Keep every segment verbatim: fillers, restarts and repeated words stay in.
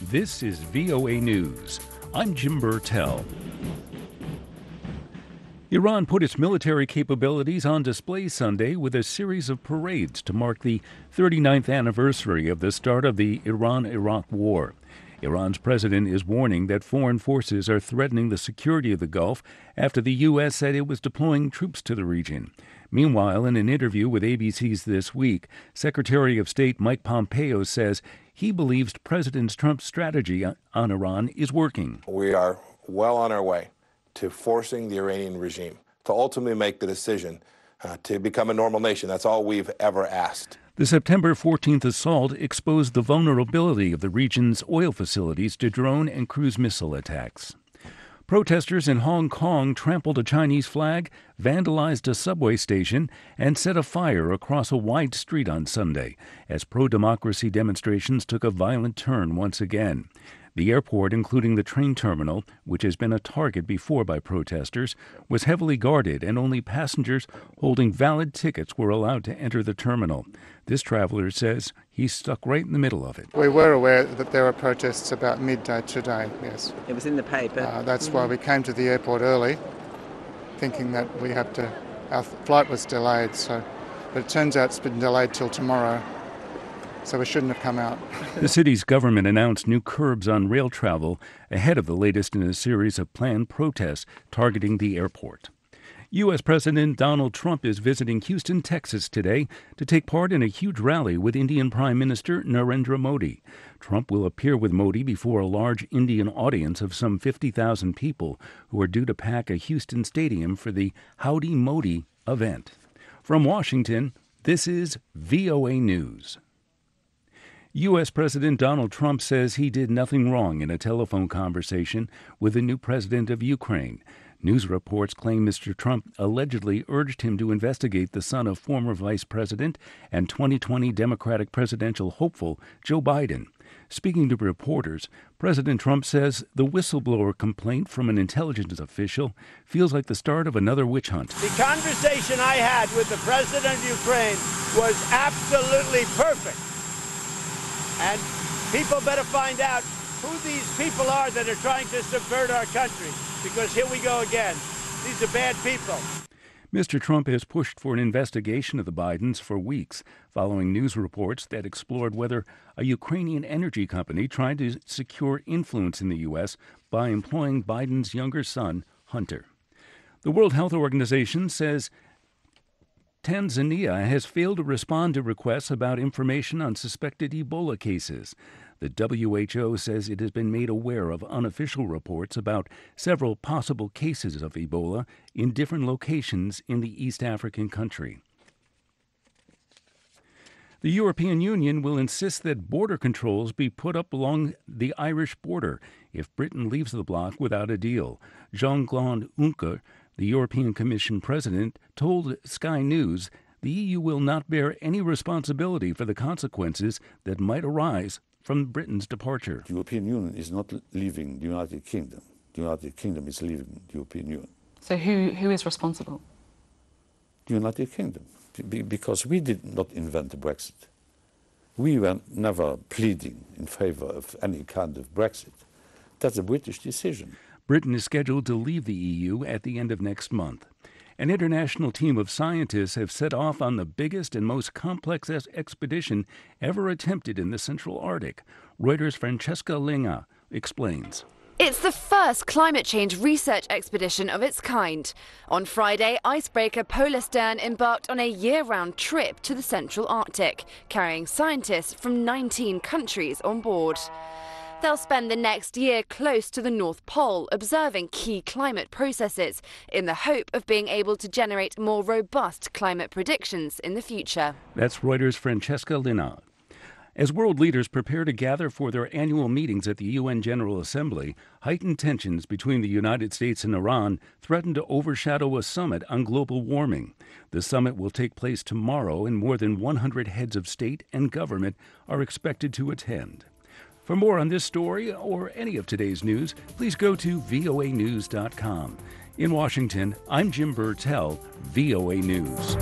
This is V O A News. I'm Jim Burtell. Iran put its military capabilities on display Sunday with a series of parades to mark the thirty-ninth anniversary of the start of the Iran-Iraq War. Iran's president is warning that foreign forces are threatening the security of the Gulf after the U S said it was deploying troops to the region. Meanwhile, in an interview with A B C's This Week, Secretary of State Mike Pompeo says he believes President Trump's strategy on Iran is working. We are well on our way to forcing the Iranian regime to ultimately make the decision uh, to become a normal nation. That's all we've ever asked. The September fourteenth assault exposed the vulnerability of the region's oil facilities to drone and cruise missile attacks. Protesters in Hong Kong trampled a Chinese flag, vandalized a subway station, and set a fire across a wide street on Sunday as pro-democracy demonstrations took a violent turn once again. The airport, including the train terminal, which has been a target before by protesters, was heavily guarded and only passengers holding valid tickets were allowed to enter the terminal. This traveler says he's stuck right in the middle of it. We were aware that there were protests about midday today, yes. It was in the paper. Uh, that's mm-hmm. why we came to the airport early, thinking that we have to, our flight was delayed, so, but it turns out it's been delayed till tomorrow. So we shouldn't have come out. The city's government announced new curbs on rail travel ahead of the latest in a series of planned protests targeting the airport. U S. President Donald Trump is visiting Houston, Texas today to take part in a huge rally with Indian Prime Minister Narendra Modi. Trump will appear with Modi before a large Indian audience of some fifty thousand people who are due to pack a Houston stadium for the Howdy Modi event. From Washington, this is V O A News. U S. President Donald Trump says he did nothing wrong in a telephone conversation with the new president of Ukraine. News reports claim Mister Trump allegedly urged him to investigate the son of former Vice President and twenty twenty Democratic presidential hopeful Joe Biden. Speaking to reporters, President Trump says the whistleblower complaint from an intelligence official feels like the start of another witch hunt. The conversation I had with the president of Ukraine was absolutely perfect. And people better find out who these people are that are trying to subvert our country, because here we go again. These are bad people. Mister Trump has pushed for an investigation of the Bidens for weeks, following news reports that explored whether a Ukrainian energy company tried to secure influence in the U S by employing Biden's younger son, Hunter. The World Health Organization says Tanzania has failed to respond to requests about information on suspected Ebola cases. The W H O says it has been made aware of unofficial reports about several possible cases of Ebola in different locations in the East African country. The European Union will insist that border controls be put up along the Irish border if Britain leaves the bloc without a deal. Jean-Claude Juncker, the European Commission president, told Sky News the E U will not bear any responsibility for the consequences that might arise from Britain's departure. The European Union is not leaving the United Kingdom. The United Kingdom is leaving the European Union. So who, who is responsible? The United Kingdom, because we did not invent Brexit. We were never pleading in favor of any kind of Brexit. That's a British decision. Britain is scheduled to leave the E U at the end of next month. An international team of scientists have set off on the biggest and most complex expedition ever attempted in the Central Arctic. Reuters' Francesca Linga explains. It's the first climate change research expedition of its kind. On Friday, icebreaker Polar Stern embarked on a year-round trip to the Central Arctic, carrying scientists from nineteen countries on board. They'll spend the next year close to the North Pole, observing key climate processes, in the hope of being able to generate more robust climate predictions in the future. That's Reuters' Francesca Linna. As world leaders prepare to gather for their annual meetings at the U N General Assembly, heightened tensions between the United States and Iran threaten to overshadow a summit on global warming. The summit will take place tomorrow, and more than one hundred heads of state and government are expected to attend. For more on this story or any of today's news, please go to V O A news dot com. In Washington, I'm Jim Burtell, V O A News.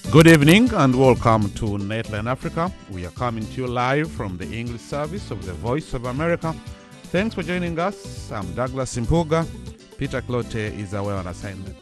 Good evening and welcome to Nightline Africa. We are coming to you live from the English service of the Voice of America. Thanks for joining us. I'm Douglas Impuga. Peter Clote is away on assignment.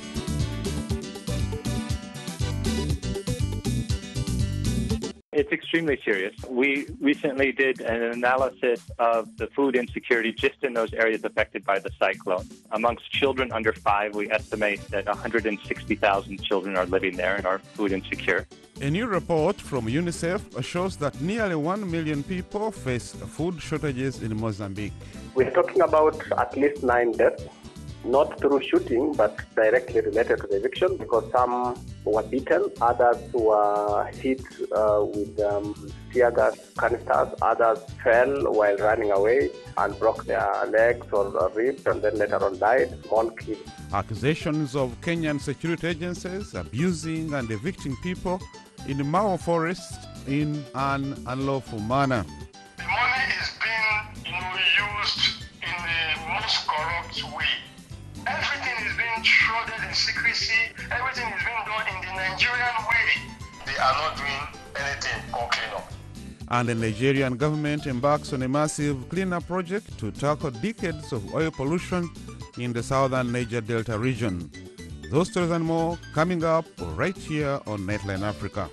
It's extremely serious. We recently did an analysis of the food insecurity just in those areas affected by the cyclone. Amongst children under five, we estimate that one hundred sixty thousand children are living there and are food insecure. A new report from UNICEF shows that nearly one million people face food shortages in Mozambique. We're talking about at least nine deaths, not through shooting, but directly related to the eviction, because some were beaten, others were hit uh, with um, tear gas canisters, others fell while running away and broke their legs or ribs and then later on died, small kids. Accusations of Kenyan security agencies abusing and evicting people in the Mao forest in an unlawful manner. The money is being you know, used in the most corrupt way. Everything is being shrouded in secrecy. Everything is being done in the Nigerian way. They are not doing anything or clean up. And the Nigerian government embarks on a massive cleanup project to tackle decades of oil pollution in the southern Niger Delta region. Those stories and more coming up right here on Nightline Africa.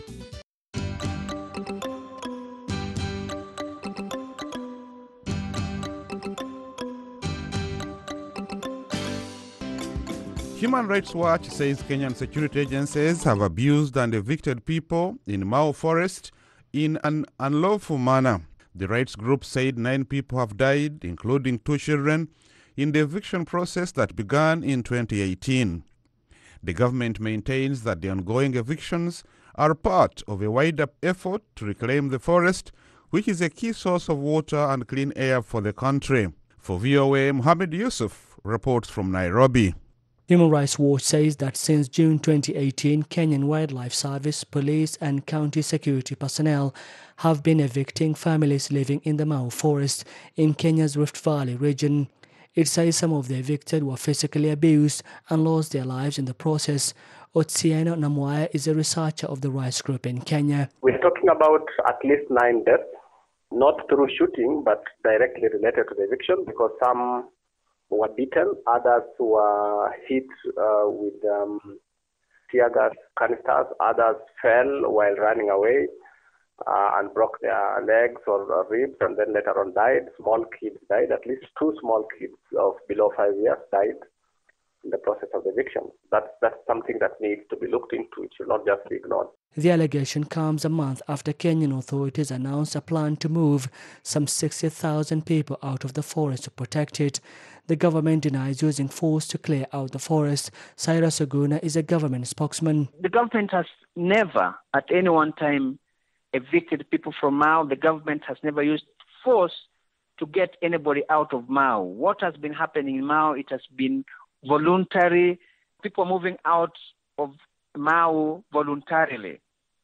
Human Rights Watch says Kenyan security agencies have abused and evicted people in Mao Forest in an unlawful manner. The rights group said nine people have died, including two children, in the eviction process that began in twenty eighteen. The government maintains that the ongoing evictions are part of a wider effort to reclaim the forest, which is a key source of water and clean air for the country. For V O A, Mohammed Yusuf reports from Nairobi. Human Rights Watch says that since June twenty eighteen, Kenyan Wildlife Service, police and county security personnel have been evicting families living in the Mao Forest in Kenya's Rift Valley region. It says some of the evicted were physically abused and lost their lives in the process. Otsieno Namwaya is a researcher of the rights group in Kenya. We're talking about at least nine deaths, not through shooting, but directly related to the eviction, because some were beaten, others were hit uh, with um, tear gas canisters, others fell while running away uh, and broke their legs or ribs and then later on died. Small kids died, at least two small kids of below five years died in the process of eviction. That's, that's something that needs to be looked into. It should not just be ignored. The allegation comes a month after Kenyan authorities announced a plan to move some sixty thousand people out of the forest to protect it. The government denies using force to clear out the forest. Cyrus Oguna is a government spokesman. The government has never, at any one time, evicted people from Mao. The government has never used force to get anybody out of Mao. What has been happening in Mao, it has been voluntary. People moving out of Mao voluntarily.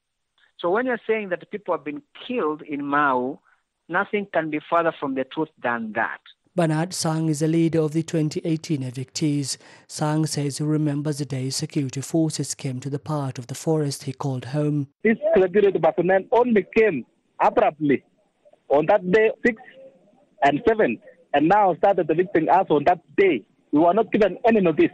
So when you're saying that people have been killed in Mao, nothing can be further from the truth than that. Bernard Sang is the leader of the twenty eighteen evictees. Sang says he remembers the day security forces came to the part of the forest he called home. This security personnel only came abruptly on that day, six and seven, and now started evicting us on that day. We were not given any notice.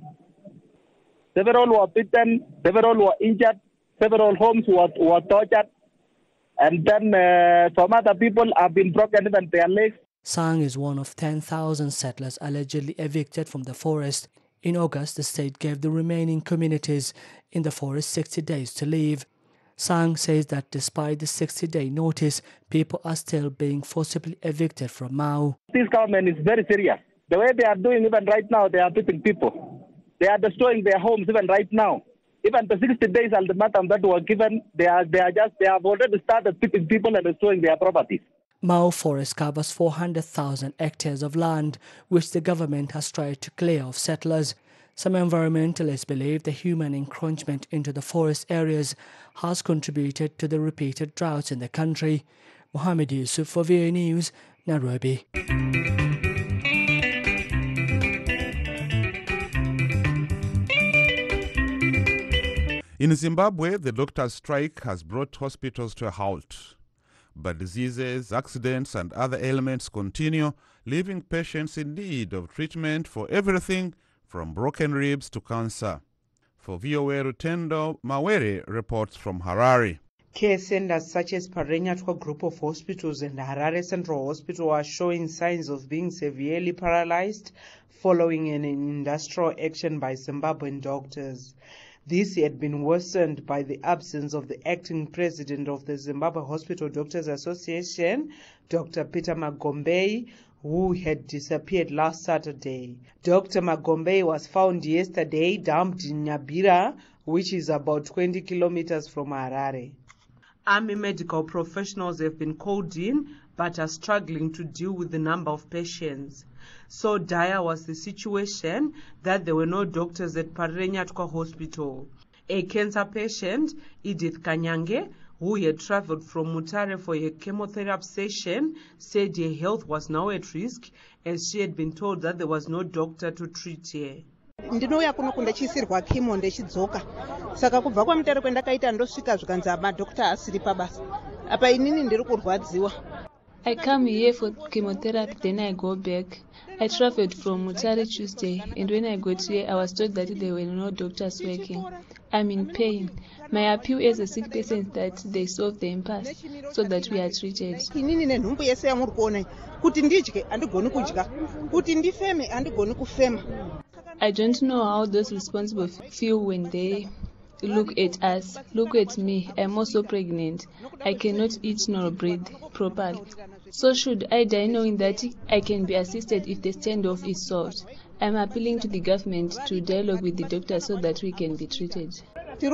Several were beaten, several were injured, several homes were, were tortured, and then uh, some other people have been broken even their legs. Sang is one of ten thousand settlers allegedly evicted from the forest. In August, the state gave the remaining communities in the forest sixty days to leave. Sang says that despite the sixty-day notice, people are still being forcibly evicted from Mao. This government is very serious. The way they are doing even right now, they are beating people. They are destroying their homes even right now. Even the sixty days ultimatum that were given, they are they are just they have already started beating people and destroying their properties. Mao Forest covers four hundred thousand hectares of land, which the government has tried to clear of settlers. Some environmentalists believe the human encroachment into the forest areas has contributed to the repeated droughts in the country. Mohammed Yusuf for V O A News, Nairobi. In Zimbabwe, the doctors' strike has brought hospitals to a halt. But diseases, accidents, and other ailments continue, leaving patients in need of treatment for everything from broken ribs to cancer. For V O A, Rutendo Mawere reports from Harare. Care centers such as Parenyatwa Group of Hospitals and Harare Central Hospital are showing signs of being severely paralyzed following an industrial action by Zimbabwean doctors. This had been worsened by the absence of the acting president of the Zimbabwe Hospital Doctors Association, Doctor Peter Magombei, who had disappeared last Saturday. Doctor Magombei was found yesterday dumped in Nyabira, which is about twenty kilometers from Harare. Army medical professionals have been called in but are struggling to deal with the number of patients. So dire was the situation that there were no doctors at Parenyatwa Hospital. A cancer patient, Edith Kanyange, who had traveled from Mutare for a chemotherapy session, said her health was now at risk as she had been told that there was no doctor to treat her. Ndinouya kuno kundochisirwa chemo ndechidzoka saka kubva kwaMutare kwendakaita ndosvika zvikanzi madhokta asiri pabasa apa inini ndiri kurwadziwa. I come here for chemotherapy, then I go back. I traveled from Mutare Tuesday, and when I got here, I was told that there were no doctors working. I'm in pain. My appeal as a sick person is that they solve the impasse so that we are treated. Inini nenhumbu yese yamuri kuona kuti ndidye andigoni kudya, kuti ndifeme andigoni kufema. I don't know how those responsible feel when they look at us. Look at me. I'm also pregnant. I cannot eat nor breathe properly. So should I die knowing that I can be assisted if the standoff is solved? I'm appealing to the government to dialogue with the doctor so that we can be treated.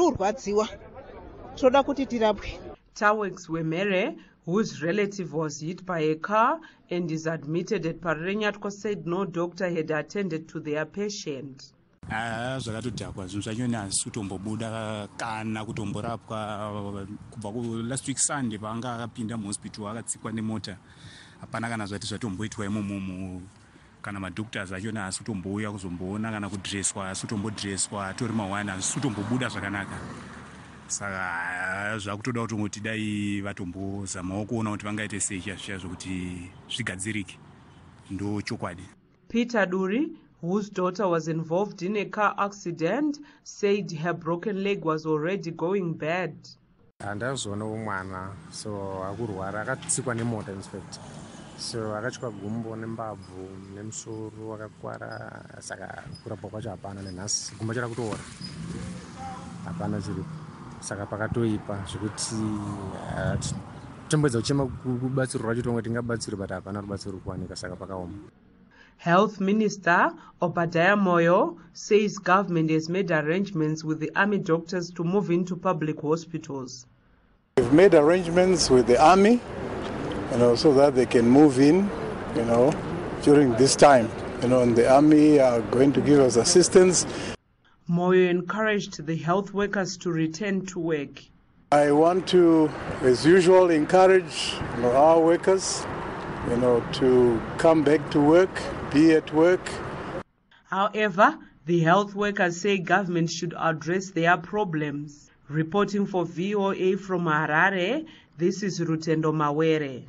Tawex Wemere, whose relative was hit by a car and is admitted at Parenyatwa, said no doctor had attended to their patient. Zvakatodhakwa zvinhu zvacho nasi kutombobuda kana kutomborapwa kubva last week Sunday paanga akapinda muhospital akatsikwa nemota. Hapana kana zvati zvatomboitwa imomo kana madoctors acho nasi kutombouya kuzomboona kana kudresswa asi kutombodresswa tori mawana asi kutombobuda zvakanaka. Saka zvakutoda kutongoti dai vatombozamawo kuona kuti vangaite sei chazviya zvokuti zvigadzirike. Ndo chokwadi. Peter Duri, whose daughter was involved in a car accident, said her broken leg was already going bad. Andazoona umwana so akurwara akatsikwa nemota inspector. So akachikwa gumbo nembabvu nemusoro akakwara saka kurapwa kwacho hapana nenhasi gumbo charakutoora. Hapana chiripo. Saka pakatoipa zvekuti tombedza kuchema kubatsirwa racho tonge tingabatsirwa but hapana rubatsiro kuwanika saka pakaoma. Health Minister Obadiah Moyo says government has made arrangements with the army doctors to move into public hospitals. We've made arrangements with the army, you know, so that they can move in, you know, during this time. You know, and the army are going to give us assistance. Moyo encouraged the health workers to return to work. I want to, as usual, encourage you know, our workers, you know, to come back to work, be at work. However, the health workers say government should address their problems. Reporting for V O A from Harare, this is Rutendo Mawere.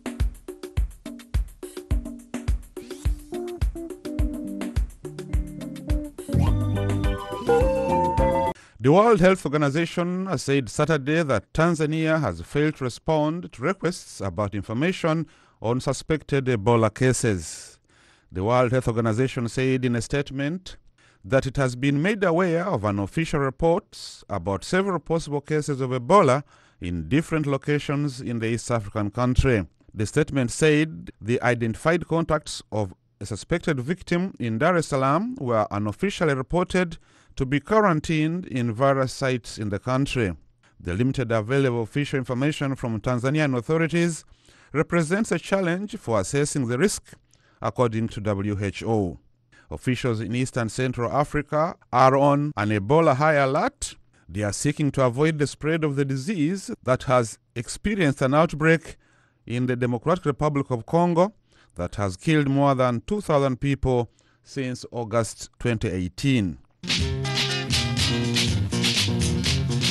The World Health Organization said Saturday that Tanzania has failed to respond to requests about information on suspected Ebola cases. The World Health Organization said in a statement that it has been made aware of unofficial reports about several possible cases of Ebola in different locations in the East African country. The statement said the identified contacts of a suspected victim in Dar es Salaam were unofficially reported to be quarantined in various sites in the country. The limited available official information from Tanzanian authorities represents a challenge for assessing the risk, according to W H O. Officials in East and Central Africa are on an Ebola high alert. They are seeking to avoid the spread of the disease that has experienced an outbreak in the Democratic Republic of Congo that has killed more than two thousand people since August twenty eighteen.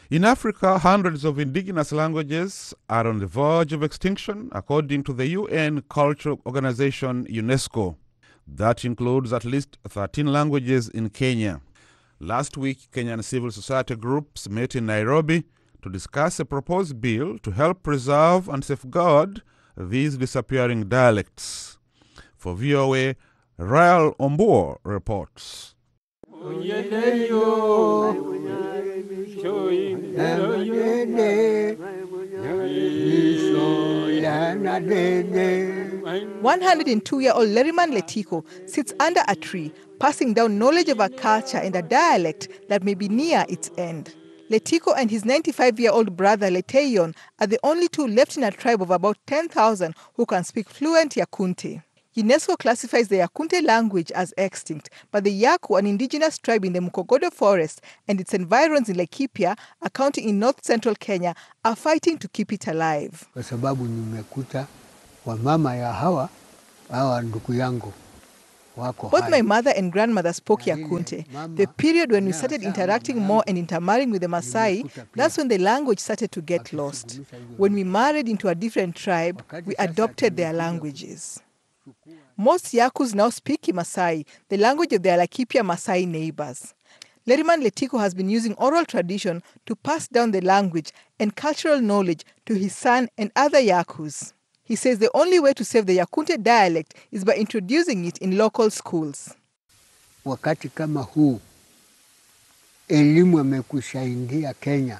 In Africa, hundreds of indigenous languages are on the verge of extinction, according to the U N Cultural Organization UNESCO. That includes at least thirteen languages in Kenya. Last week, Kenyan civil society groups met in Nairobi to discuss a proposed bill to help preserve and safeguard these disappearing dialects. For V O A, Rael Ombuor reports. one hundred two-year-old Leriman Letiko sits under a tree, passing down knowledge of a culture and a dialect that may be near its end. Letiko and his ninety-five-year-old brother Leteyon are the only two left in a tribe of about ten thousand who can speak fluent Yakunte. UNESCO classifies the Yakunte language as extinct, but the Yaku, an indigenous tribe in the Mukogodo forest and its environs in Laikipia, a county in north-central Kenya, are fighting to keep it alive. Kwa sababu nimekuta wamama ya hawa, hawa ndugu yangu. Both my mother and grandmother spoke Yakunte. The period when we started interacting more and intermarrying with the Maasai, that's when the language started to get lost. When we married into a different tribe, we adopted their languages. Most Yakus now speak Maasai, the language of their Laikipia Maasai neighbors. Leriman Letiko has been using oral tradition to pass down the language and cultural knowledge to his son and other Yakus. He says the only way to save the Yakunte dialect is by introducing it in local schools. Wakati kama huu, elimu imekushaingia Kenya.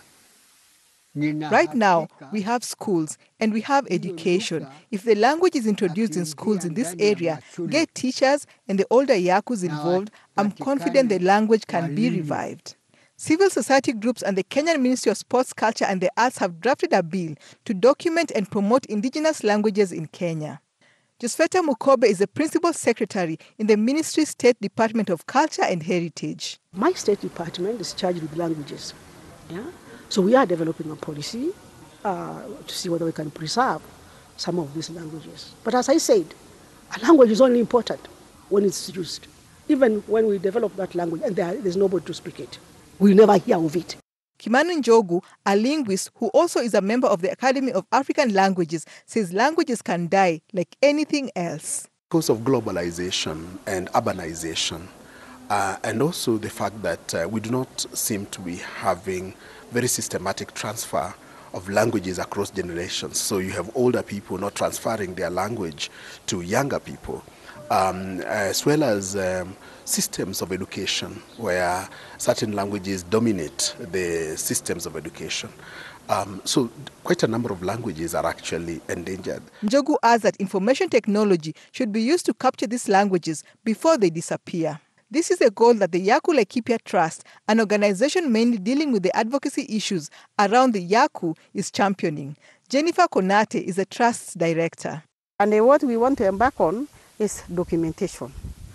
Right now, we have schools and we have education. If the language is introduced in schools in this area, get teachers and the older Yakus involved, I'm confident the language can be revived. Civil society groups and the Kenyan Ministry of Sports, Culture and the Arts have drafted a bill to document and promote indigenous languages in Kenya. Josfeta Mukobe is the principal secretary in the ministry's State Department of Culture and Heritage. My State Department is charged with languages. Yeah? So we are developing a policy uh, to see whether we can preserve some of these languages. But as I said, a language is only important when it's used. Even when we develop that language and there, there's nobody to speak it, we'll never hear of it. Kimanu Njogu, a linguist who also is a member of the Academy of African Languages, says languages can die like anything else. Because of globalization and urbanization, uh, and also the fact that uh, we do not seem to be having very systematic transfer of languages across generations. So you have older people not transferring their language to younger people, um, as well as um, systems of education where certain languages dominate the systems of education. Um, so quite a number of languages are actually endangered. Njogu adds that information technology should be used to capture these languages before they disappear. This is a goal that the Yaku Laikipia Trust, an organization mainly dealing with the advocacy issues around the Yaku, is championing. Jennifer Konate is the Trust's director. And what we want to embark on is documentation,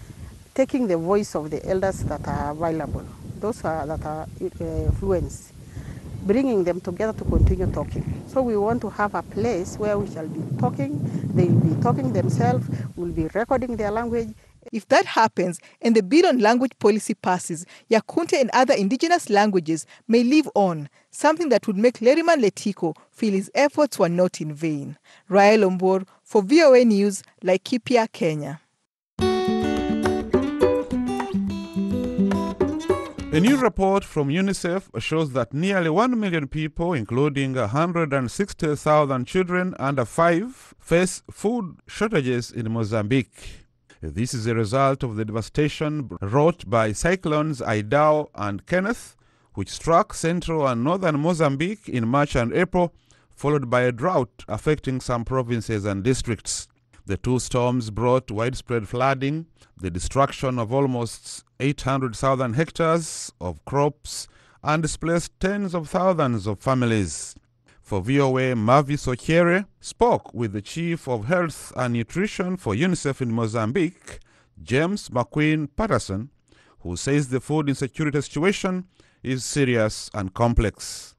taking the voice of the elders that are available, those are, that are uh, fluent, bringing them together to continue talking. So we want to have a place where we shall be talking, they will be talking themselves, we'll be recording their language. If that happens and the bill on language policy passes, Yakunte and other indigenous languages may live on, something that would make Leriman Letiko feel his efforts were not in vain. Rael Ombuor for V O A News, Laikipia, Kenya. A new report from UNICEF shows that nearly one million people, including one hundred sixty thousand children under five, face food shortages in Mozambique. This is a result of the devastation wrought by cyclones Idao and Kenneth, which struck central and northern Mozambique in March and April, followed by a drought affecting some provinces and districts. The two storms brought widespread flooding, the destruction of almost eight hundred thousand hectares of crops, and displaced tens of thousands of families. For V O A, Mavis Ochere spoke with the Chief of Health and Nutrition for UNICEF in Mozambique, James McQueen Patterson, who says the food insecurity situation is serious and complex.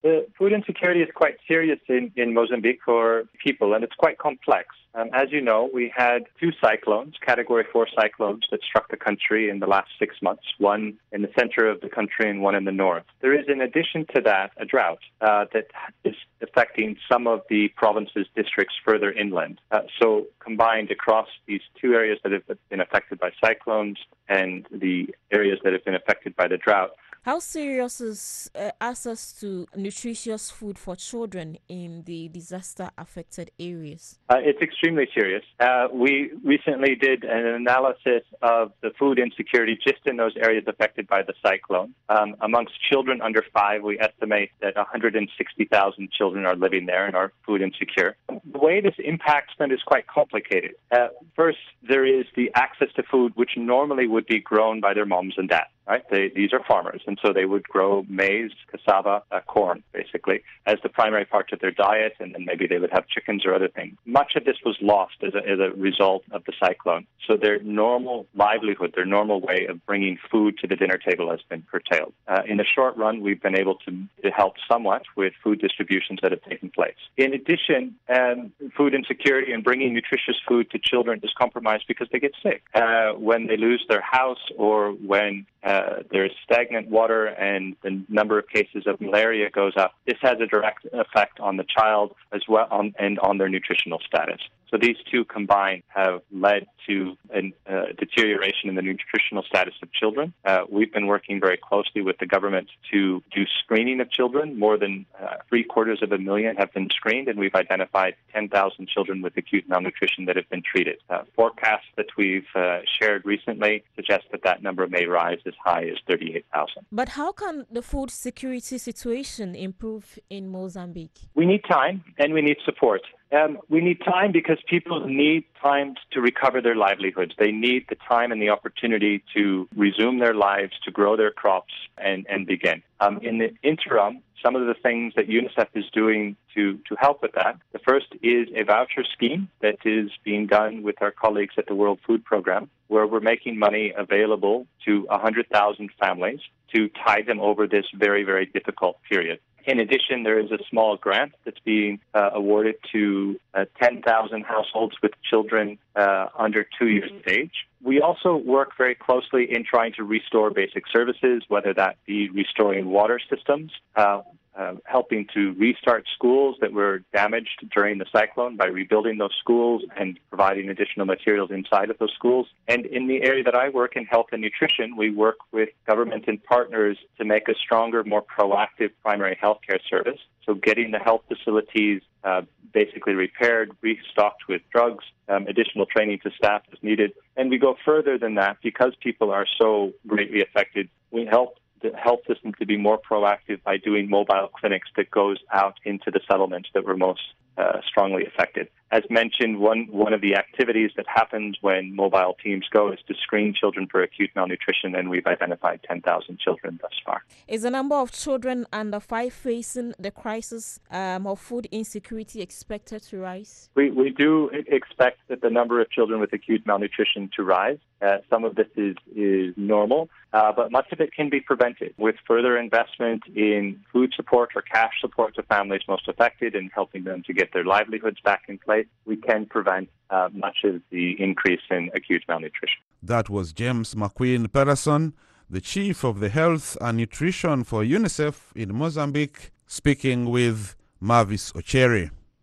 The food insecurity is quite serious in, in Mozambique for people, and it's quite complex. Um, as you know, we had two cyclones, Category four cyclones, that struck the country in the last six months, one in the center of the country and one in the north. There is, in addition to that, a drought uh, that is affecting some of the province's districts further inland. Uh, so combined across these two areas that have been affected by cyclones and the areas that have been affected by the drought, how serious is uh, access to nutritious food for children in the disaster-affected areas? Uh, it's extremely serious. Uh, we recently did an analysis of the food insecurity just in those areas affected by the cyclone. Um, amongst children under five, we estimate that one hundred sixty thousand children are living there and are food insecure. The way this impacts them is quite complicated. Uh, first, there is the access to food which normally would be grown by their moms and dads. Right? They, these are farmers, and so they would grow maize, cassava, uh, corn, basically, as the primary part of their diet, and then maybe they would have chickens or other things. Much of this was lost as a, as a result of the cyclone. So their normal livelihood, their normal way of bringing food to the dinner table has been curtailed. Uh, in the short run, we've been able to, to help somewhat with food distributions that have taken place. In addition, um, food insecurity and bringing nutritious food to children is compromised because they get sick. Uh, when they lose their house or when Uh, there's stagnant water and the number of cases of malaria goes up. This has a direct effect on the child as well on, and on their nutritional status. So these two combined have led to a uh, deterioration in the nutritional status of children. Uh, we've been working very closely with the government to do screening of children. More than uh, three quarters of a million have been screened, and we've identified ten thousand children with acute malnutrition that have been treated. Uh, forecasts that we've uh, shared recently suggest that that number may rise as high as thirty-eight thousand. But how can the food security situation improve in Mozambique? We need time and we need support. Um, we need time because people need time to recover their livelihoods. They need the time and the opportunity to resume their lives, to grow their crops, and, and begin. Um, in the interim, some of the things that UNICEF is doing to, to help with that. The first is a voucher scheme that is being done with our colleagues at the World Food Programme, where we're making money available to one hundred thousand families to tide them over this very, very difficult period. In addition, there is a small grant that's being uh, awarded to uh, ten thousand households with children uh, under two years of age. We also work very closely in trying to restore basic services, whether that be restoring water systems, uh, uh, helping to restart schools that were damaged during the cyclone by rebuilding those schools and providing additional materials inside of those schools. And in the area that I work in, health and nutrition, we work with government and partners to make a stronger, more proactive primary health care service. So getting the health facilities uh, basically repaired, restocked with drugs, um, additional training to staff is needed. And we go further than that because people are so greatly affected. We help the health system to be more proactive by doing mobile clinics that goes out into the settlements that were most uh, strongly affected. As mentioned, one, one of the activities that happens when mobile teams go is to screen children for acute malnutrition, and we've identified ten thousand children thus far. Is the number of children under five facing the crisis um, of food insecurity expected to rise? We, we do expect that the number of children with acute malnutrition to rise. Uh, some of this is, is normal, uh, but much of it can be prevented with further investment in food support or cash support to families most affected and helping them to get their livelihoods back in place. We can prevent uh, much of the increase in acute malnutrition. That was James McQueen Patterson, the Chief of the Health and Nutrition for UNICEF in Mozambique, speaking with Mavis Ochere.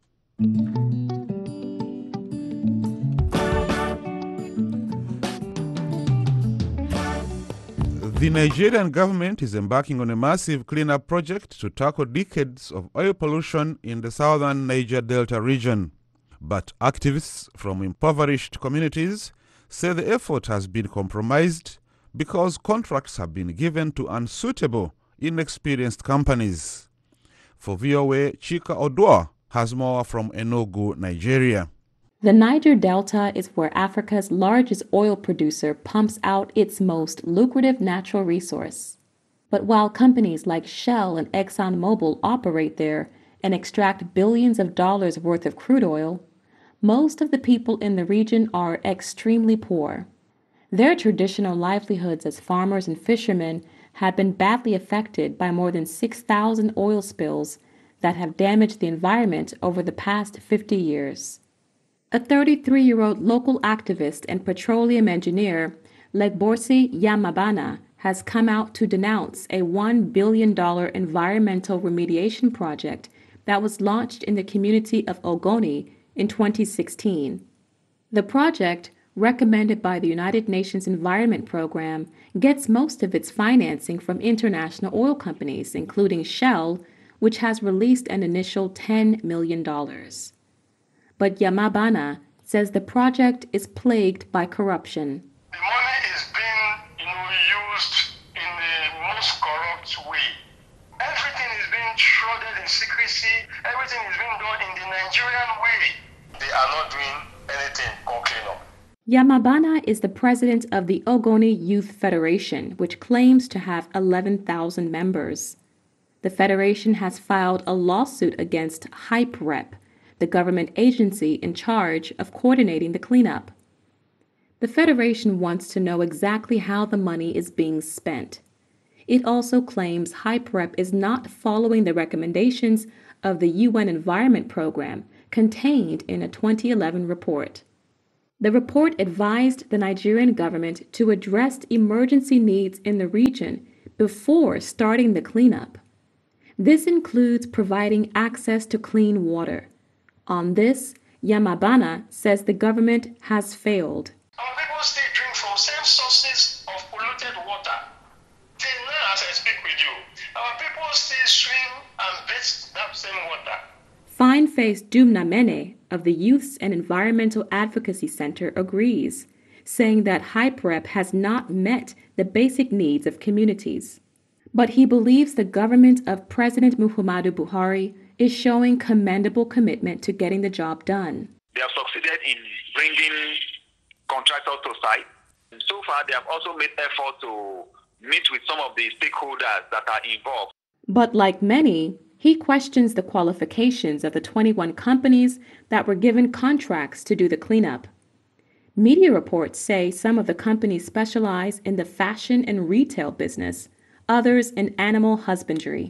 The Nigerian government is embarking on a massive cleanup project to tackle decades of oil pollution in the southern Niger Delta region. But activists from impoverished communities say the effort has been compromised because contracts have been given to unsuitable, inexperienced companies. For V O A, Chika Odua has more from Enugu, Nigeria. The Niger Delta is where Africa's largest oil producer pumps out its most lucrative natural resource. But while companies like Shell and ExxonMobil operate there and extract billions of dollars worth of crude oil, most of the people in the region are extremely poor. Their traditional livelihoods as farmers and fishermen had been badly affected by more than six thousand oil spills that have damaged the environment over the past fifty years. A thirty-three-year-old local activist and petroleum engineer, Legborsi Yamabana, has come out to denounce a one billion dollars environmental remediation project that was launched in the community of Ogoni in twenty sixteen. The project, recommended by the United Nations Environment Program, gets most of its financing from international oil companies, including Shell, which has released an initial ten million dollars. But Yamabana says the project is plagued by corruption. The money is being, you know, used in the most corrupt way. Everything is being shrouded in secrecy. Everything is being done in the Nigerian way. They are not doing anything called cleanup. Yamabana is the president of the Ogoni Youth Federation, which claims to have eleven thousand members. The federation has filed a lawsuit against HypeRep, the government agency in charge of coordinating the cleanup. The federation wants to know exactly how the money is being spent. It also claims HypeRep is not following the recommendations of the U N Environment Program contained in a twenty eleven report. The report advised the Nigerian government to address emergency needs in the region before starting the cleanup. This includes providing access to clean water. On this, Yamabana says the government has failed. Our people still drink from same sources of polluted water. Till now, as I speak with you, our people still swim and bathe that same water. Fine-faced Dumna Mene of the Youths and Environmental Advocacy Center agrees, saying that HypeRep has not met the basic needs of communities. But he believes the government of President Muhammadu Buhari is showing commendable commitment to getting the job done. They have succeeded in bringing contractors to site. So far, they have also made effort to meet with some of the stakeholders that are involved. But like many, he questions the qualifications of the twenty-one companies that were given contracts to do the cleanup. Media reports say some of the companies specialize in the fashion and retail business, others in animal husbandry.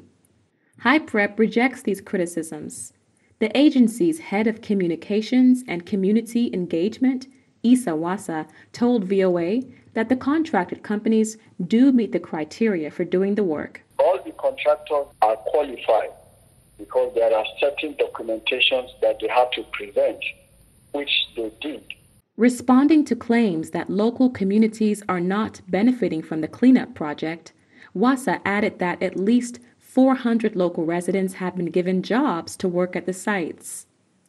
HypeRep rejects these criticisms. The agency's head of communications and community engagement, Issa Wassa, told V O A that the contracted companies do meet the criteria for doing the work. All the contractors are qualified because there are certain documentations that they have to present, which they did. Responding to claims that local communities are not benefiting from the cleanup project, Wassa added that at least four hundred local residents have been given jobs to work at the sites.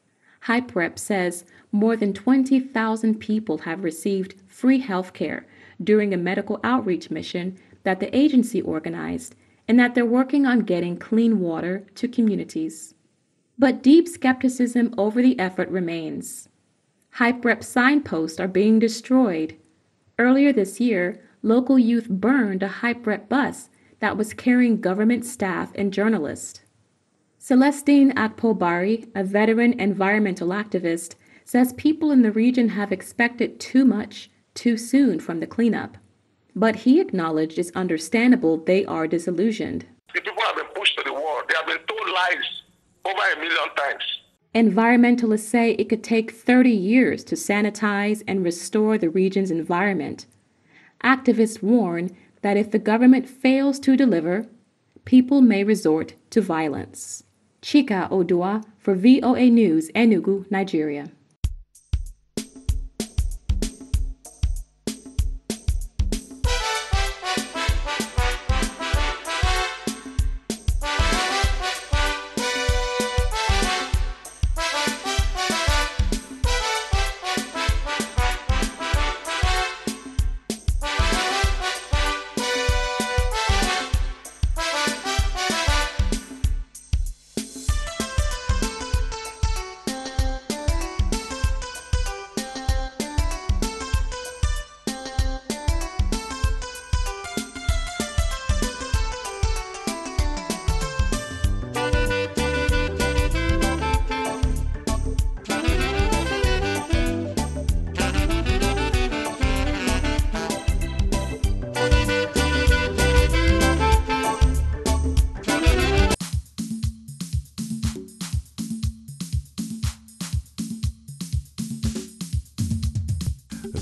HypeRep says more than twenty thousand people have received free health care during a medical outreach mission that the agency organized, and that they're working on getting clean water to communities. But deep skepticism over the effort remains. HypeRep signposts are being destroyed. Earlier this year, local youth burned a HypeRep bus that was carrying government staff and journalists. Celestine Akpobari, a veteran environmental activist, says people in the region have expected too much, too soon from the cleanup. But he acknowledged it's understandable they are disillusioned. The people have been pushed to the wall. They have been told lies over a million times. Environmentalists say it could take thirty years to sanitize and restore the region's environment. Activists warn that if the government fails to deliver, people may resort to violence. Chika Odua for V O A News, Enugu, Nigeria.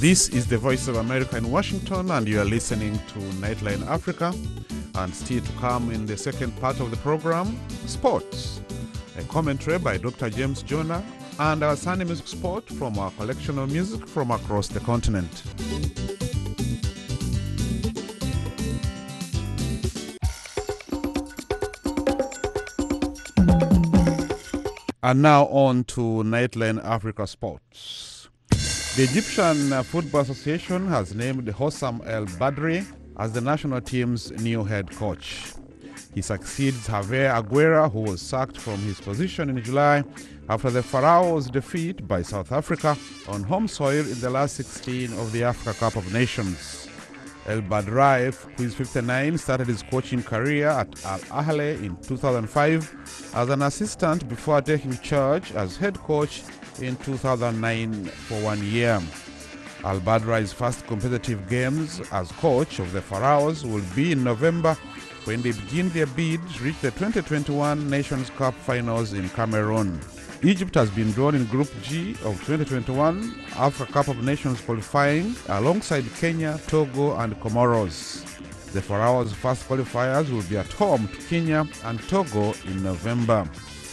This is the Voice of America in Washington, and you are listening to Nightline Africa. And still to come in the second part of the program, sports. A commentary by Doctor James Jonah and our Sunday Music Spot from our collection of music from across the continent. And now on to Nightline Africa Sports. The Egyptian Football Association has named Hossam El Badri as the national team's new head coach. He succeeds Javier Aguera, who was sacked from his position in July after the Pharaohs' defeat by South Africa on home soil in the last sixteen of the Africa Cup of Nations. El Badri, who is fifty-nine, started his coaching career at Al Ahly in two thousand five as an assistant before taking charge as head coach in two thousand nine for one year. Al Badri's first competitive games as coach of the Pharaohs will be in November when they begin their bid to reach the twenty twenty-one Nations Cup finals in Cameroon. Egypt has been drawn in Group G of twenty twenty-one Africa Cup of Nations qualifying alongside Kenya, Togo and Comoros. The Pharaohs' first qualifiers will be at home to Kenya and Togo in November.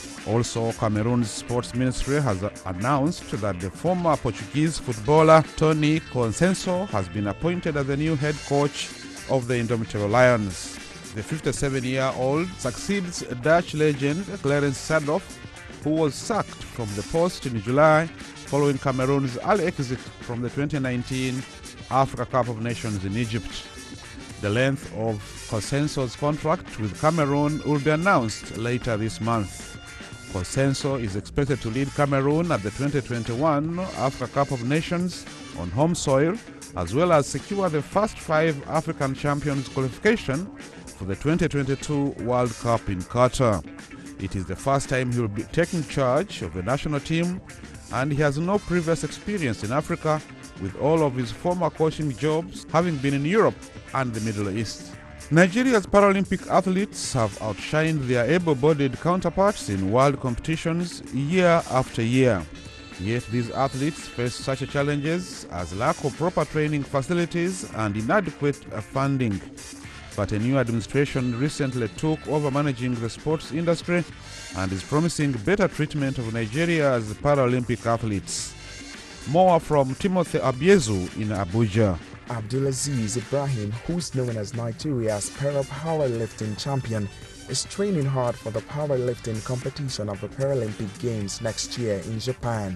Also, Cameroon's sports ministry has announced that the former Portuguese footballer Tony Consenso has been appointed as the new head coach of the Indomitable Lions. The fifty-seven-year-old succeeds Dutch legend Clarence Seedorf, who was sacked from the post in July following Cameroon's early exit from the twenty nineteen Africa Cup of Nations in Egypt. The length of Consenso's contract with Cameroon will be announced later this month. Consenso is expected to lead Cameroon at the twenty twenty-one Africa Cup of Nations on home soil, as well as secure the first five African champions qualification for the twenty twenty-two World Cup in Qatar. It is the first time he will be taking charge of the national team, and he has no previous experience in Africa, with all of his former coaching jobs having been in Europe and the Middle East. Nigeria's Paralympic athletes have outshined their able-bodied counterparts in world competitions year after year. Yet these athletes face such challenges as lack of proper training facilities and inadequate funding. But a new administration recently took over managing the sports industry and is promising better treatment of Nigeria's Paralympic athletes. More from Timothy Abiezu in Abuja. Abdulaziz Ibrahim, who's known as Nigeria's para-powerlifting champion, is training hard for the powerlifting competition of the Paralympic Games next year in Japan.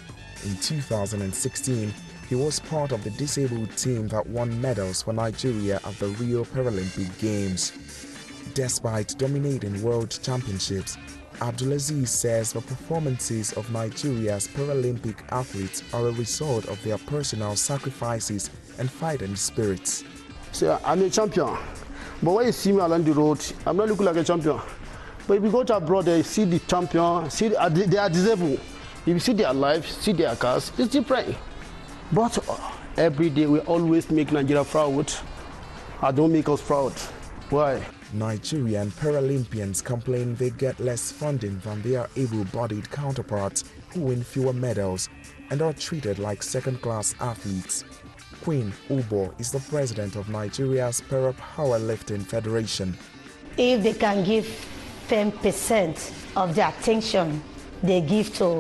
In two thousand sixteen, he was part of the disabled team that won medals for Nigeria at the Rio Paralympic Games. Despite dominating world championships, Abdulaziz says the performances of Nigeria's Paralympic athletes are a result of their personal sacrifices and fighting spirits. So I'm a champion, but when you see me along the road, I'm not looking like a champion. But if you go to abroad, they see the champion, see the, they are disabled. If you see their life, see their cars, it's different. But every day we always make Nigeria proud. I don't make us proud. Why? Nigerian Paralympians complain they get less funding than their able-bodied counterparts who win fewer medals and are treated like second-class athletes. Queen Ubo is the president of Nigeria's Para-Powerlifting Federation. If they can give ten percent of the attention they give to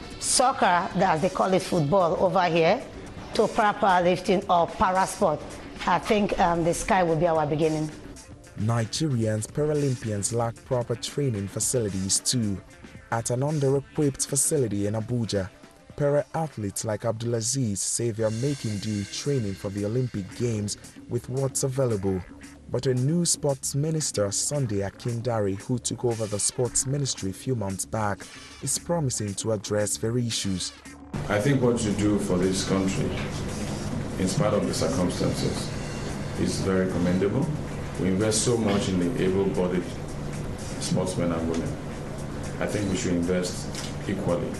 soccer, as they call it football over here, to para-powerlifting or parasport, I think um, the sky will be our beginning. Nigerians Paralympians lack proper training facilities too. At an under-equipped facility in Abuja, para-athletes like Abdulaziz say they are making do training for the Olympic Games with what's available. But a new sports minister, Sunday Akindari, who took over the sports ministry a few months back, is promising to address very issues. I think what you do for this country, in spite of the circumstances, is very commendable. We invest so much in the able-bodied sportsmen and women. I think we should invest equally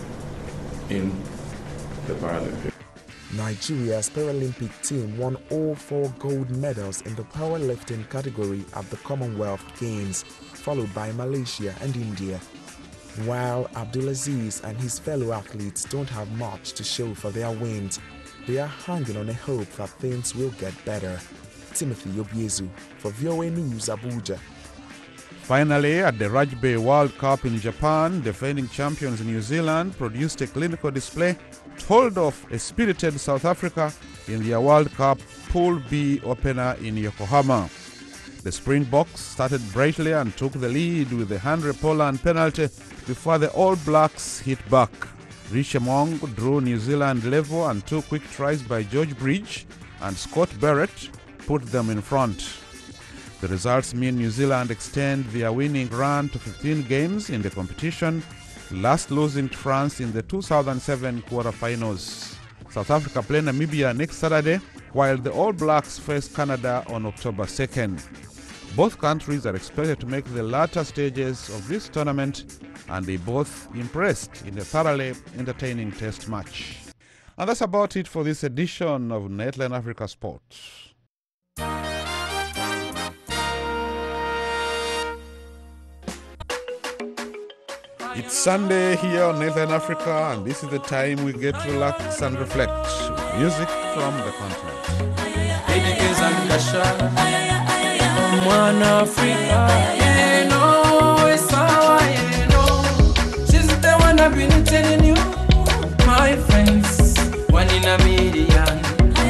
in the Paralympics. Nigeria's Paralympic team won all four gold medals in the powerlifting category at the Commonwealth Games, followed by Malaysia and India. While Abdulaziz and his fellow athletes don't have much to show for their wins, they are hanging on a hope that things will get better. Timothy Obiezu for V O A News, Abuja. Finally, at the Rugby World Cup in Japan, defending champions New Zealand produced a clinical display to hold off a spirited South Africa in their World Cup Pool B opener in Yokohama. The Springboks started brightly and took the lead with a Henry Pollard penalty before the All Blacks hit back. Richemont drew New Zealand level and two quick tries by George Bridge and Scott Barrett put them in front. The results mean New Zealand extend their winning run to fifteen games in the competition, last losing to France in the two thousand seven quarterfinals. South Africa play Namibia next Saturday, while the All Blacks face Canada on October second. Both countries are expected to make the latter stages of this tournament, and they both impressed in a thoroughly entertaining test match. And that's about it for this edition of Nightline Africa Sports. It's Sunday here on Nightline Africa, and this is the time we get to relax and reflect with music from the continent. She's the one I've been telling you, my friends, one in a million.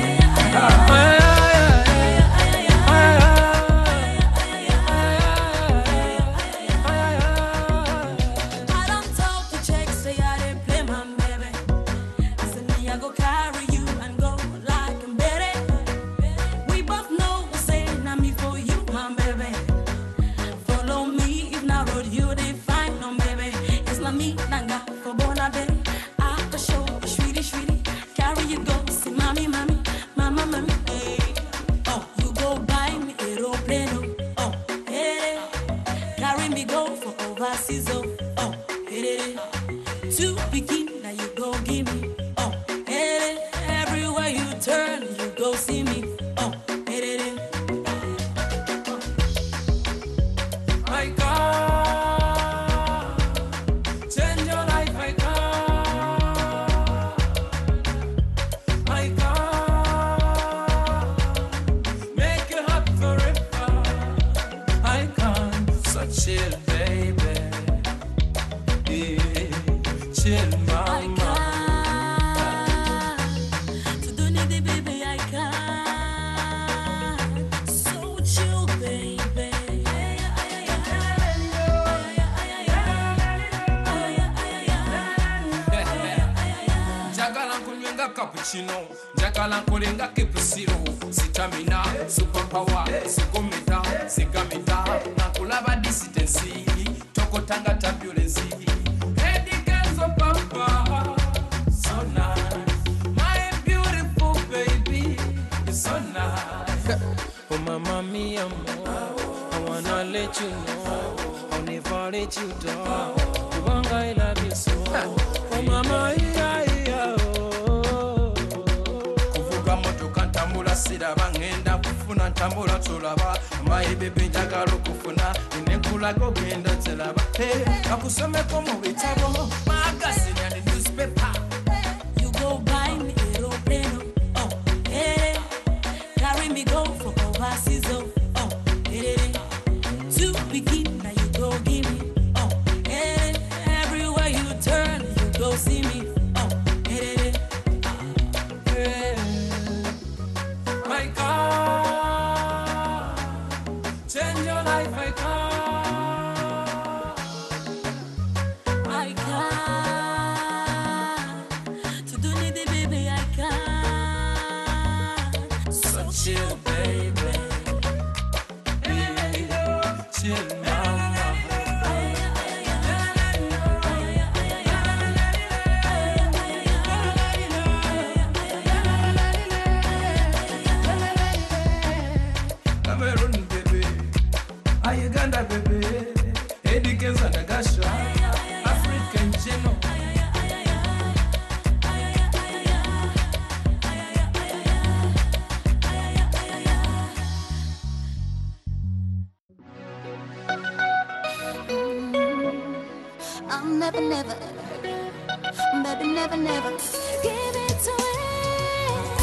Njagala nkolenga kepusiro sitamina superpower sigomita sigamita nakulaba distance tokotanga ambulance headikezo papa so nice my beautiful baby is so nice. Oh mama mia I wanna let you know I'll never let you down. Kubanga I love you so. Oh mama yeah yeah. Sida bangenda kufuna ntambula tulaba my baby njagala okufuna nenkula gogenda telaba hey akusomeko mu bitabo magazine and newspaper you go buy me aeroplane oh hey carry me go for overseas oh oh hey to begin now you go give me oh hey everywhere you turn you go see me oh hey hey I can't change your life, I can't. I can't. To do need it, baby, I can't. So chill, baby. Hey, chill, mama. Uganda baby, Eddie Kenza Nagasha, African Geno. I'll never, never, baby, never, never give it to him.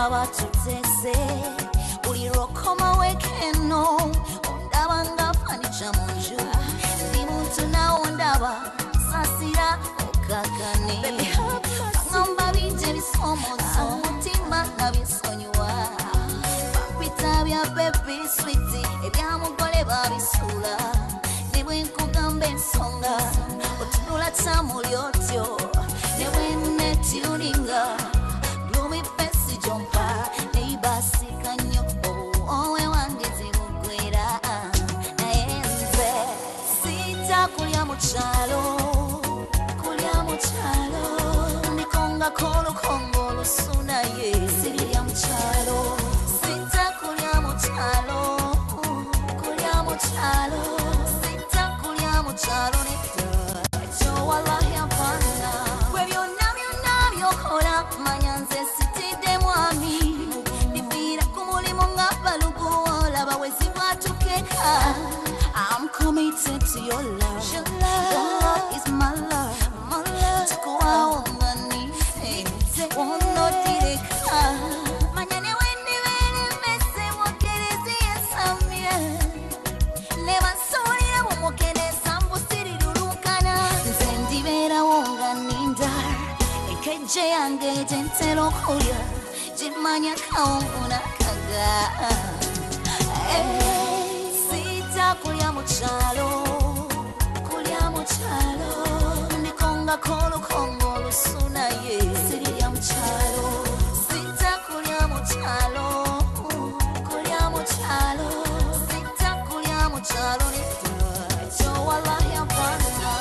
ndaba tutese uli rokoma wekeno ondaba nga fanicha munju ndi muntu nawo ndaba sasira okakane ngamba binje bisomozo mutima nabisonywa bapita bya baby sweetie ebyamugole babisula nebwe nkugamba ensonga otunula tamulyotyo nebwe netuninga gloomy face jompa neibasika nnyo owe wange zimugwera naye nze sitakulya mu kyalo kulya mu kyalo ndikonga kolukongo olusuna ye sirya mu kyalo sitakulya mu kyalo kulya mu kyalo sitakulya mu kyalo ekyo wallahi apana gwe byonna byonna byokola manya nze sitidde mwami nifiira ku mulimu nga balugu olaba wezi bwatukeka I'm committed to your love. Your love, your love is my love. My love. Chikuwa ungani, wono direka. Manyane wendi wene mese mokerezi yesamye. Neba sorira mumokene sambu siri durukana. Nzendi vera ungani ndar. Ekeje yange jentelo kuya. Jimanya kaunguna kaga. Hey. Kulya mu kyalo kulya mu kyalo ndikonga kolukongo olusuna ye sirya mu kyalo sitakulya mu kyalo kulya mu kyalo sitakulya mu kyalo ekyo wallahi apana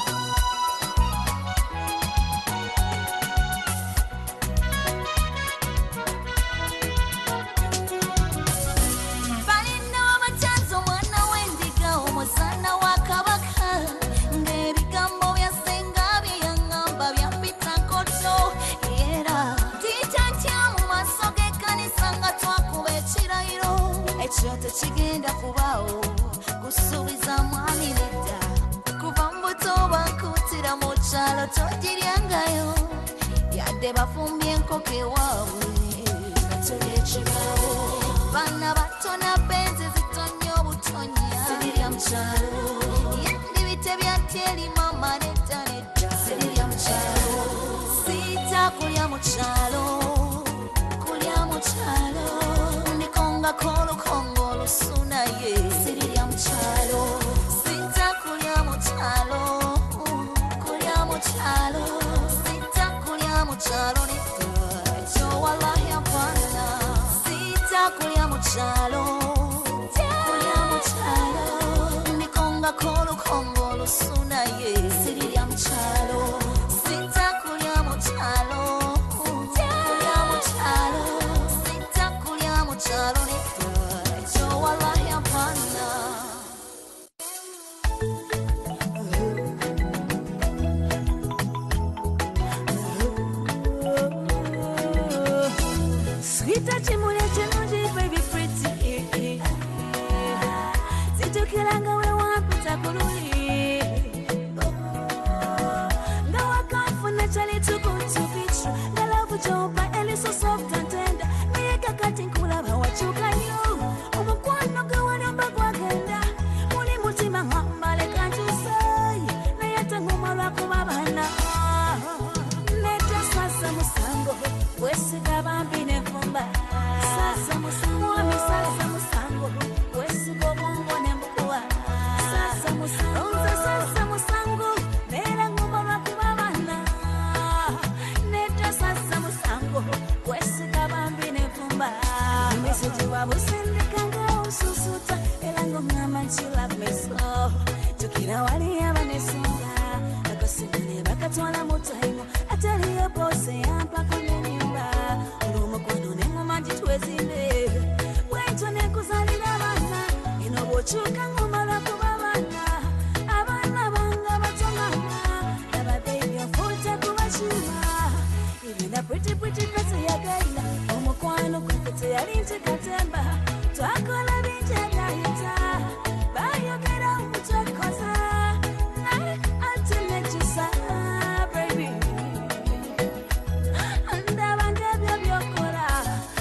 Sana wakabaka ngebigambo byasenga byangamba byambita koto era titantya mu maso g'ekkanisa nga twakuba ekirayiro ekyo tekigenda kubaawo kusuubiza mwami nedda kuva mbuto bankutira mu kyalo togiryangayo yadde bafumbye enkoko ewaabwe katuli ekibaawo baana bato na benzi zitonnya obutonya sirya mu kyalo yandibite byatyeri mama nedda nedda sirya mu kyalo sitakulya mu kyalo kulya mu kyalo ndikonga kolukongo olusuna ye sirya mu kyalo sitakulya mu kyalo kulya mu kyalo sitakulya mu kyalo nedda ekyo wallahi apana sitakulya mu kyalo kulya mu kyalo ndikonga kolukongo olusuna ye sirya mu kyalo sitakulya mu kyalo kulya mu kyalo sitakulya mu kyalo nedda ekyo wallahi apana Sweeter chimule chenuje baby pretty Situkilanga we wapita kululi Nga wakafuna chali tukutupichu Nga lavu jopa eli so soft and tender Nayeka kati nkula bawachuka yu Umukwano gawana bagwa genda Muli mutima ngambale kanju say Nayata ngumala kubabana Neta sasa musango Wesi kabambine fumba Sasa musango Wami sasa musango Wesi gobongo nembukuwa Sasa musango Onza sasa musango Nera ngumba wakubabana Neta sasa musango Wesi kabambine fumba Meseji wabusindikanga ususuta Elango ngama chila meso Tukira wali abanesunga Akasimane bakatwala mutaimo Ataliyo pose yampa kwenye nyumba Ulumo kwano nengo manji tuwezine Weito nekuzalira bana Inobochuka ngumala kubabana Abana banga batongana Naba baby ofuta kubachima Even a pretty pretty face ya gaina Umo kwano kwekete ya linche katemba Twakola binche gaita Bayo kera umuchokoza Nai ultimate jusa baby Anda banga byo byokora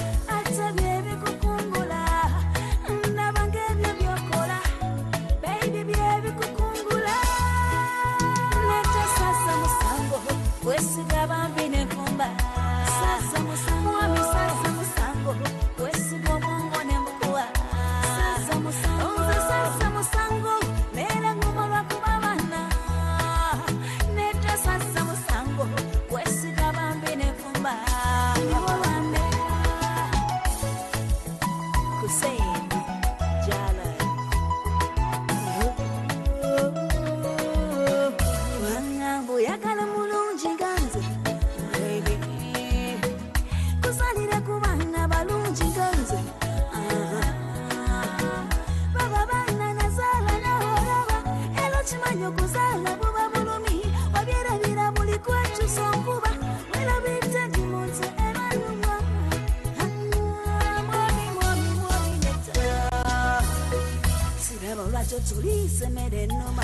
kyoto tulise mere noma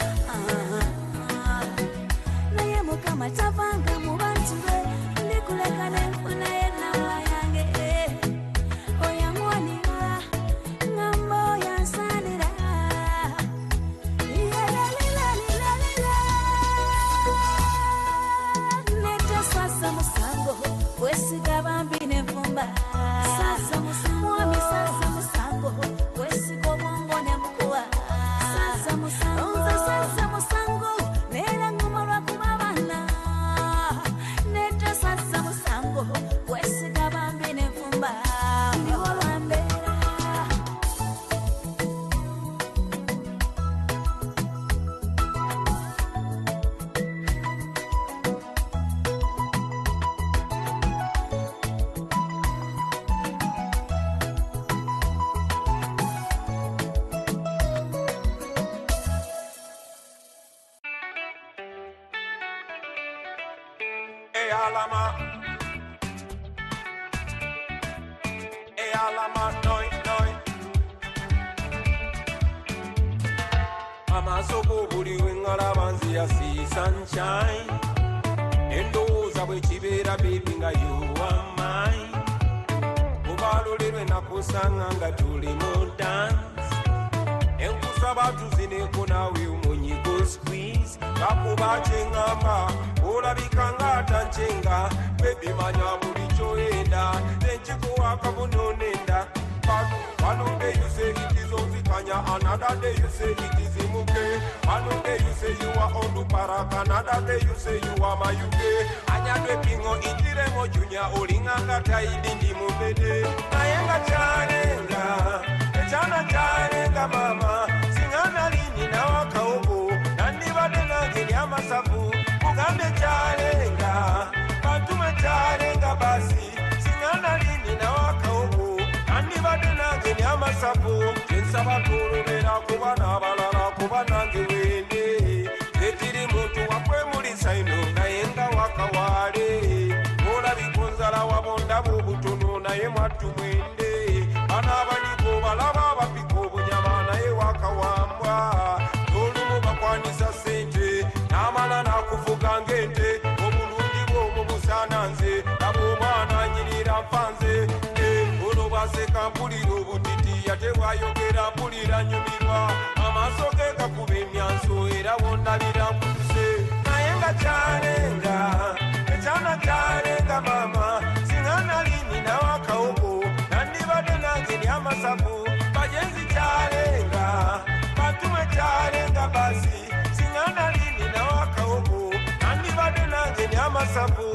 naye mukama tavanga mu bantu be ndikuleka nenfuna yennawa yange oyamwanira ngambo yansanira neta sasa musango wesiga bambi nenfumba sasa musango mwami sasa musango wesiga obwongo nemukuwa sasa musango nze sasa musango nera ngoma lwakuba bana neta sasa musango wesiga bambi nenfumba ndiwo lwambeera E alama, e alama, noi, noi. Amasogo buli wengala banzi ya see sunshine. Endowooza bwe kibeera baby nga you are mine. Kubalolirwe nakusanga nga tuli mu dance. Enkusaba tuzineko nawe omunyigo squeeze. Kakuba kyengamba olabika ng'atanchenga baby manya buli kyoyenda nenkikuwa akabuno nenda one day you say it is Ovikanya, another day you say it is Imuke. One day you say you are Onduparak, another day you say you are Mayuke. Anyadwe pingo indiremo junior olinganga taidindi mubede. Nayenga chanenga, echana chanenga mama. Singana lini na wakaogo, nandibade nangeni amasafu. Mugambe chanenga, bantume chanenga basi. Singana lini na wakaogo, nandibade nangeni amasafu. Jensaba turubera kuba nabalala kuba nange wende. Tetiri muntu wakwe muri saino nayenga wakawale. Mola bikonzala wabonda bubutono naye mwatu mwende. Bana baniko balaba bapiko bunyama naye wakawambwa. Tolumu bakwanisa sente namala nakuvuga ngente. Obulungi bw'omu busananze nabo omwana nyirira mpanze. Ono baseka mpulira obutiti yate bwayogera mpulira nyumirwa. Amaaso ge gakuba emyanso era wondabira mpuse. Naye nga kyalenga ekyana kyalenga mama. Singana lini nawakaogo nandibadde nange ndi amasafu. Bajenzi kyalenga bantume kyalenga basi. Singana lini nawakaogo nandibadde nange ndi amasafu.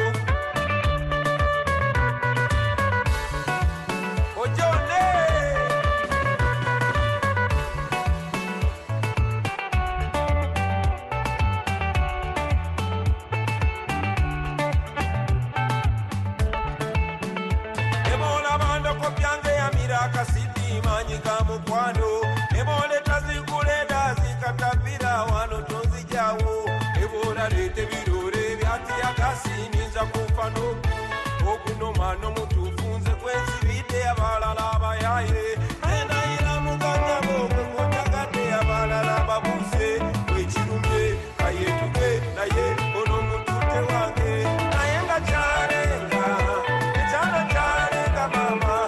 Kasidi manyika mukwano ebole tazikuleda zikatapira wano tonzijawo ebora lete birore byati yakasini nza kufa noku okunoma mutufunze kwezibide abalala abayaye enayira muganya bokwe kontakate abalala babuse wekirumye kayetuke naye ono mutute wange naye nga kyalenga ekyana kyalenga mama.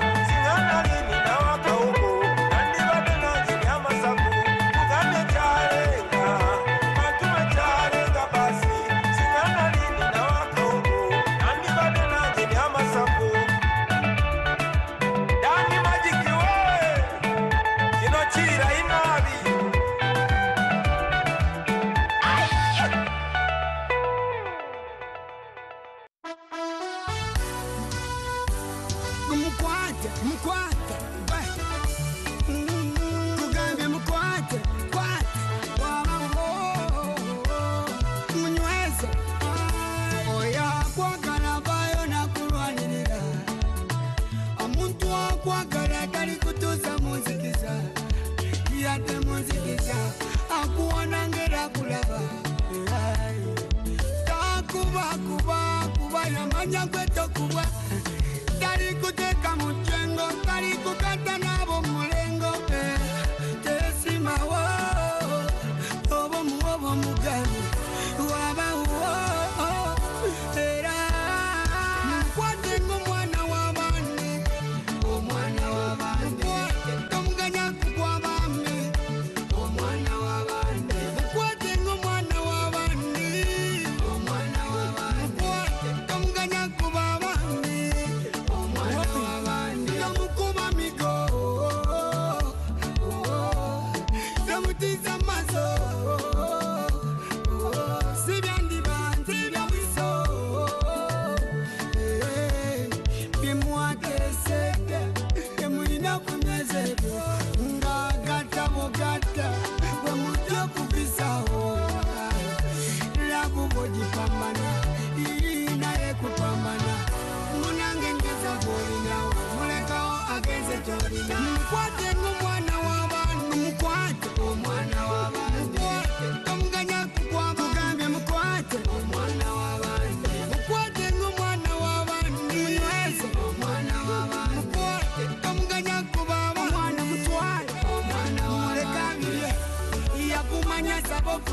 Kari kuteka muchengo, kari kukata nabo mulengo, eh, tesima wa.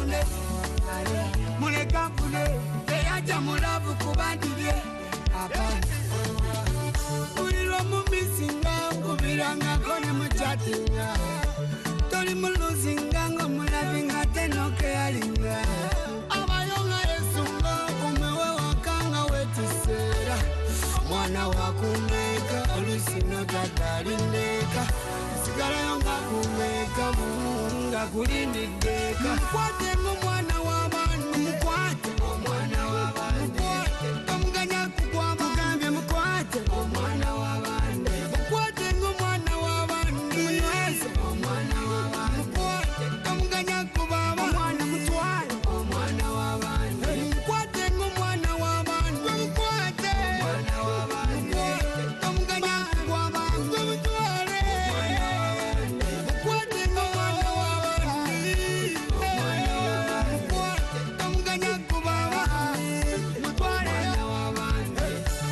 mune muleka mune teyaja mulavu kubandibye apana uliro mumisinga kubiranga kone muchatinga toli muluzinga ngo mulavinga tenoke yalinga abayonga yesunga kumewe wakanga wetisera mwana wakumeka olusino tatalindeka sigala yonga kumeka munga kulindideka mkwate mwana w'abantu mkwate omwana w'abantu omuganya kugwa mugambe mkwate omwana w'abantu mkwate ng'omwana w'abantu munyweze omwana w'abantu mkwate omuganya kubaba omwana mutwale omwana w'abantu mkwate ng'omwana w'abantu mkwate omwana w'abantu omuganya kugwa abantu mutwale mkwate ng'omwana w'abantu omwana w'abantu omuganya kubaba mutwale w'abantu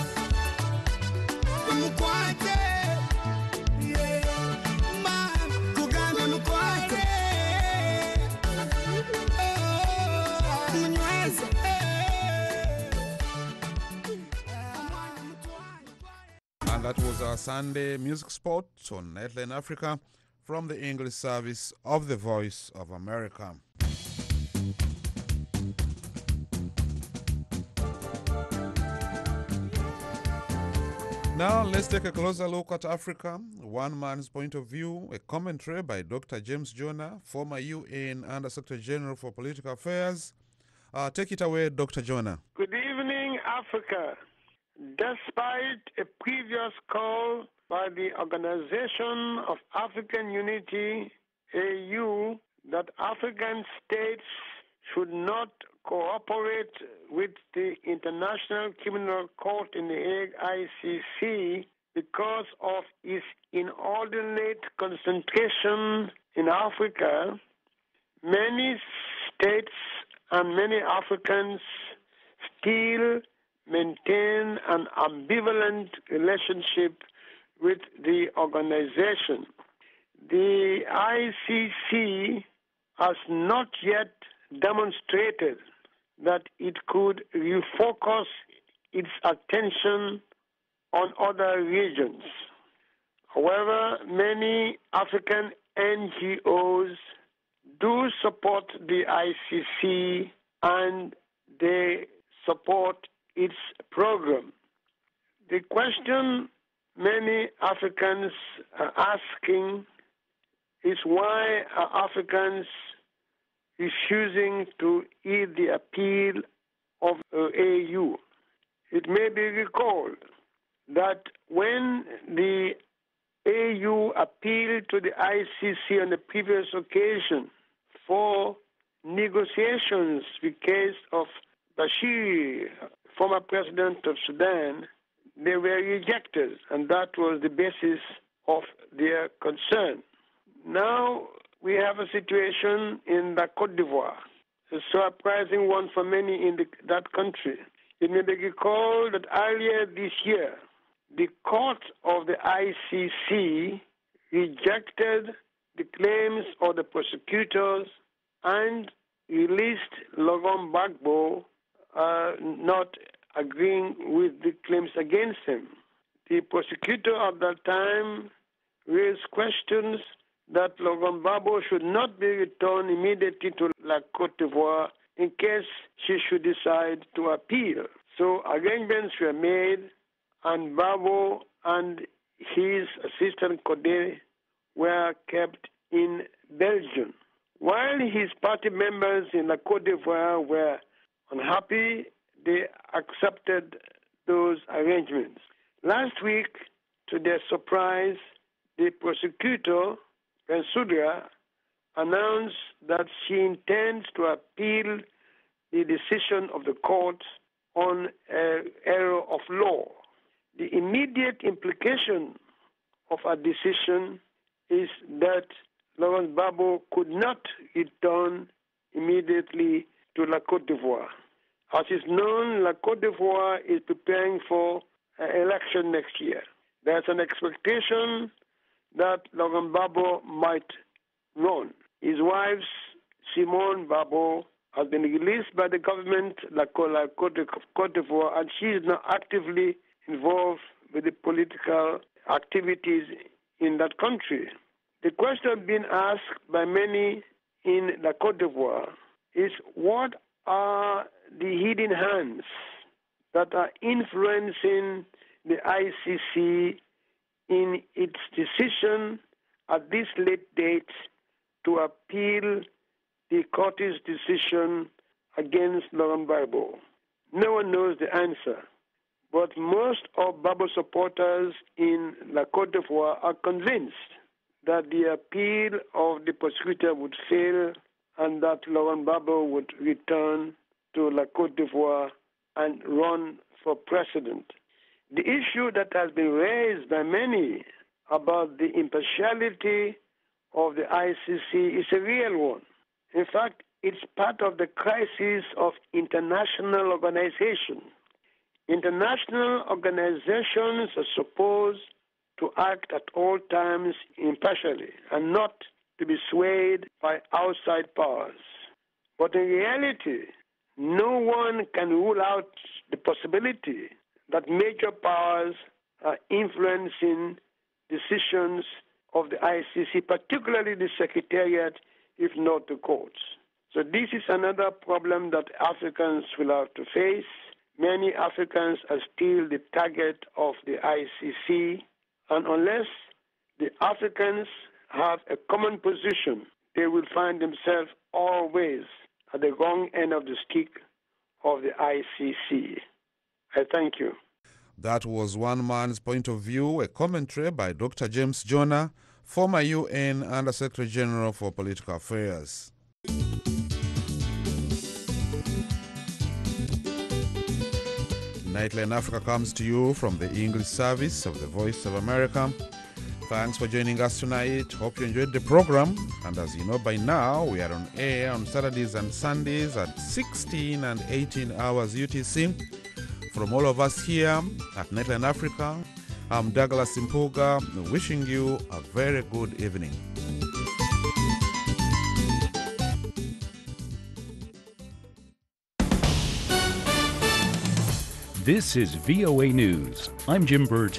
mukwate ma kugambe mukwate munyweze And that was our Sunday music spot on Nightline Africa from the English service of the Voice of America. Now let's take a closer look at Africa, one man's point of view, a commentary by Doctor James Jonah, former U N Under-Secretary General for Political Affairs. Uh, take it away, Doctor Jonah. Good evening, Africa. Despite a previous call by the Organization of African Unity, A U, that African states should not cooperate with the International Criminal Court in The Hague, I C C, because of its inordinate concentration in Africa, many states and many Africans still maintain an ambivalent relationship with the organization. The I C C has not yet demonstrated that it could refocus its attention on other regions. However, many African N G Os do support the I C C and they support its program. The question many Africans are asking is why are Africans refusing to heed the appeal of uh, A U? It may be recalled that when the A U appealed to the I C C on the previous occasion for negotiations with the case of Bashir, former president of Sudan, they were rejected, and that was the basis of their concern. Now we have a situation in the Côte d'Ivoire, a surprising one for many in the, that country. It may be recalled that earlier this year, the court of the I C C rejected the claims of the prosecutors and released Laurent Gbagbo, uh, not agreeing with the claims against him. The prosecutor at that time raised questions that Laurent Gbagbo should not be returned immediately to La Côte d'Ivoire in case she should decide to appeal. So arrangements were made, and Gbagbo and his assistant Codé were kept in Belgium. While his party members in La Côte d'Ivoire were unhappy, they accepted those arrangements. Last week, to their surprise, the prosecutor, Bensouda, announced that she intends to appeal the decision of the court on an error of law. The immediate implication of a decision is that Laurent Gbagbo could not return immediately to La Côte d'Ivoire. As is known, La Côte d'Ivoire is preparing for an election next year. There's an expectation that Laurent Gbagbo might run. His wife's Simone Babo has been released by the government, La Côte d'Ivoire, and she is now actively involved with the political activities in that country. The question being asked by many in La Côte d'Ivoire is, what are the hidden hands that are influencing the I C C in its decision at this late date to appeal the court's decision against Laurent Gbagbo? No one knows the answer, but most of Gbagbo supporters in La Côte d'Ivoire are convinced that the appeal of the prosecutor would fail and that Laurent Gbagbo would return to La Côte d'Ivoire and run for president. The issue that has been raised by many about the impartiality of the I C C is a real one. In fact, it's part of the crisis of international organization. International organizations are supposed to act at all times impartially and not to be swayed by outside powers. But in reality, no one can rule out the possibility that major powers are influencing decisions of the I C C, particularly the Secretariat, if not the courts. So this is another problem that Africans will have to face. Many Africans are still the target of the I C C, and unless the Africans have a common position, they will find themselves always at the wrong end of the stick of the I C C. I thank you. That was one man's point of view, a commentary by Doctor James Jonah, former U N Under-Secretary General for Political Affairs. Nightline Africa comes to you from the English service of the Voice of America. Thanks for joining us tonight. Hope you enjoyed the program. And as you know by now, we are on air on Saturdays and Sundays at sixteen and eighteen hours U T C. From all of us here at Nightline Africa, I'm Douglas Impuga, wishing you a very good evening. This is V O A News. I'm Jim Burton.